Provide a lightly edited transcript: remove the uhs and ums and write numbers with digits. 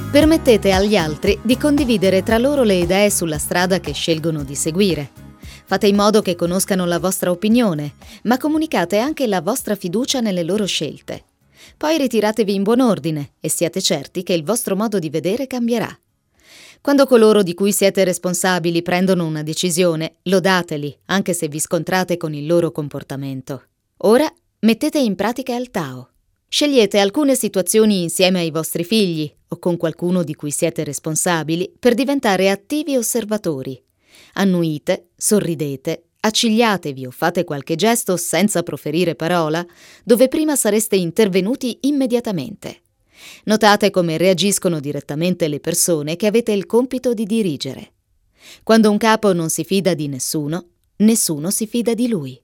Permettete agli altri di condividere tra loro le idee sulla strada che scelgono di seguire. Fate in modo che conoscano la vostra opinione, ma comunicate anche la vostra fiducia nelle loro scelte. Poi ritiratevi in buon ordine e siate certi che il vostro modo di vedere cambierà. Quando coloro di cui siete responsabili prendono una decisione, lodateli, anche se vi scontrate con il loro comportamento. Ora mettete in pratica il Tao. Scegliete alcune situazioni insieme ai vostri figli o con qualcuno di cui siete responsabili per diventare attivi osservatori. Annuite, sorridete, accigliatevi o fate qualche gesto senza proferire parola, dove prima sareste intervenuti immediatamente. Notate come reagiscono direttamente le persone che avete il compito di dirigere. Quando un capo non si fida di nessuno, nessuno si fida di lui.